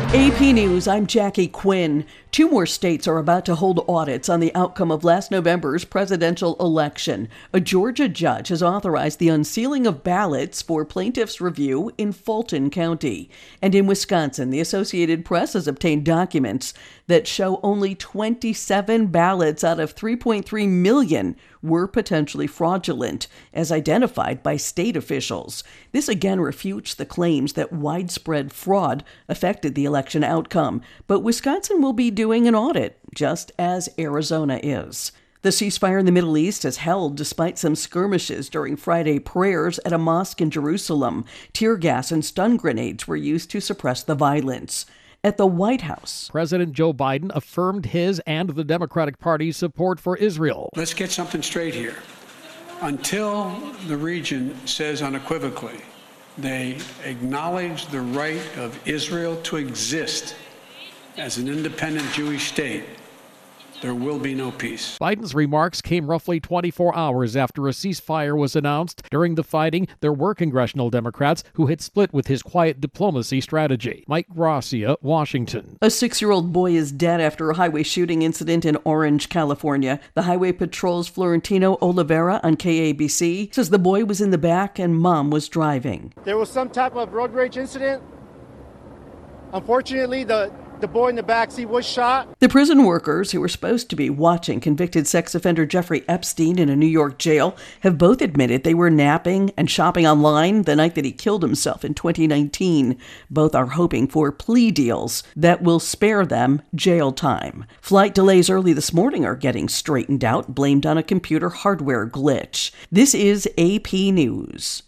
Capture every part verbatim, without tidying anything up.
A P News, I'm Jackie Quinn. Two more states are about to hold audits on the outcome of last November's presidential election. A Georgia judge has authorized the unsealing of ballots for plaintiffs' review in Fulton County. And in Wisconsin, the Associated Press has obtained documents that show only twenty-seven ballots out of three point three million were potentially fraudulent, as identified by state officials. This again refutes the claims that widespread fraud affected the election outcome. But Wisconsin will be doing an audit, just as Arizona is. The ceasefire in the Middle East has held despite some skirmishes during Friday prayers at a mosque in Jerusalem. Tear gas and stun grenades were used to suppress the violence. At the White House, President Joe Biden affirmed his and the Democratic Party's support for Israel. Let's get something straight here. Until the region says unequivocally they acknowledge the right of Israel to exist as an independent Jewish state, there will be no peace. Biden's remarks came roughly twenty-four hours after a ceasefire was announced. During the fighting, there were congressional Democrats who had split with his quiet diplomacy strategy. Mike Gracia, Washington. A six-year-old boy is dead after a highway shooting incident in Orange, California. The Highway Patrol's Florentino Oliveira on K A B C says the boy was in the back and mom was driving. There was some type of road rage incident. Unfortunately, the The boy in the backseat was shot. The prison workers who were supposed to be watching convicted sex offender Jeffrey Epstein in a New York jail have both admitted they were napping and shopping online the night that he killed himself in twenty nineteen. Both are hoping for plea deals that will spare them jail time. Flight delays early this morning are getting straightened out, blamed on a computer hardware glitch. This is A P News.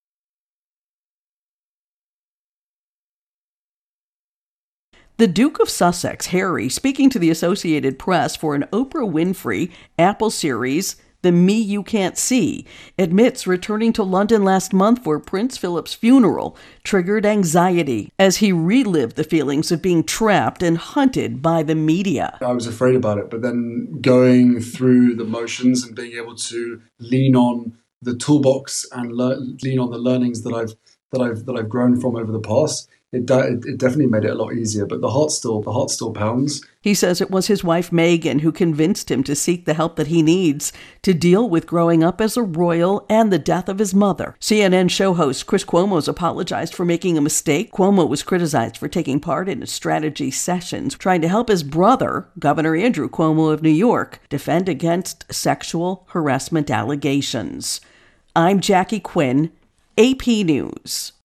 The Duke of Sussex, Harry, speaking to the Associated Press for an Oprah Winfrey Apple series, The Me You Can't See, admits returning to London last month for Prince Philip's funeral triggered anxiety as he relived the feelings of being trapped and hunted by the media. I was afraid about it, but then going through the motions and being able to lean on the toolbox and le- lean on the learnings that I've that I've that I've grown from over the past. It, it it definitely made it a lot easier, but the heart still the heart still pounds. He says it was his wife Meghan who convinced him to seek the help that he needs to deal with growing up as a royal and the death of his mother. C N N show host Chris Cuomo's apologized for making a mistake. Cuomo was criticized for taking part in a strategy sessions trying to help his brother, Governor Andrew Cuomo of New York, defend against sexual harassment allegations. I'm Jackie Quinn, A P News.